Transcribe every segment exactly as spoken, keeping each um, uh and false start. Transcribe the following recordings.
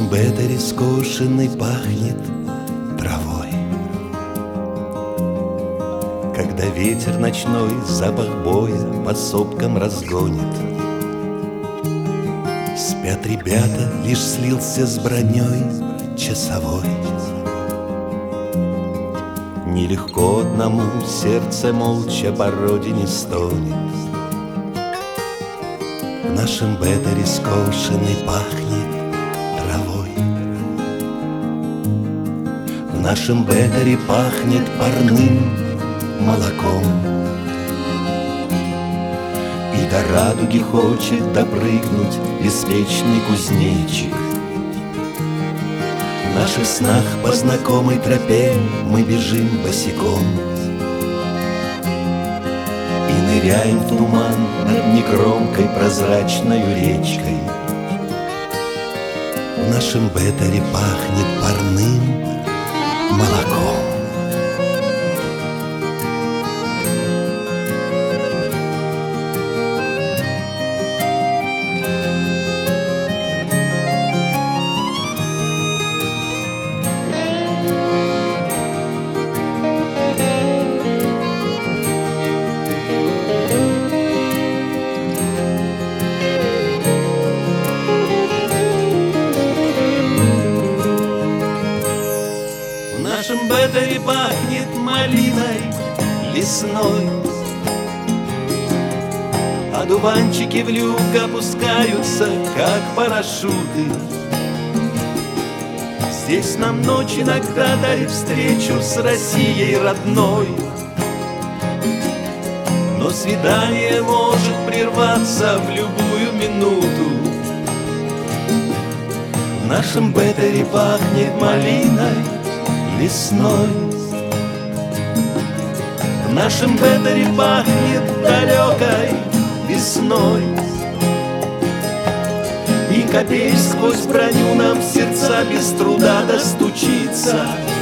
нашем беттере скошенный пахнет травой. Когда ветер ночной запах боя по сопкам разгонит, спят ребята, лишь слился с броней часовой. Нелегко одному, сердце молча по родине стонет. В нашем беттере скошенный пахнет травой. В нашем беттере пахнет парным молоком. И до радуги хочет допрыгнуть беспечный кузнечик. В наших снах по знакомой тропе мы бежим босиком и ныряем в туман над негромкой прозрачной речкой. В нашем беттере пахнет парным молоком. В нашем беттере пахнет малиной лесной, а дуванчики в люк опускаются, как парашюты. Здесь нам ночь иногда дарит встречу с Россией родной, но свидание может прерваться в любую минуту. В нашем беттере пахнет малиной лесной. В нашем беттере пахнет далекой весной, и капель сквозь броню нам в сердца без труда достучится.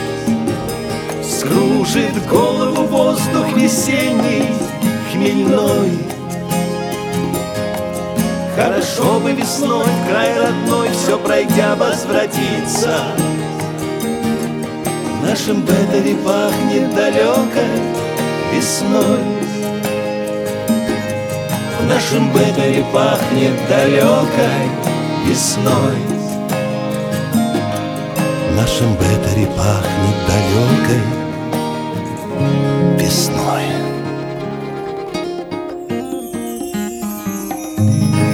Скружит голову воздух весенний, хмельной. Хорошо бы весной в край родной все пройдя возвратиться. В нашем беттере пахнет далекой весной. В нашем беттере пахнет далекой весной. В нашем беттере пахнет далекой весной.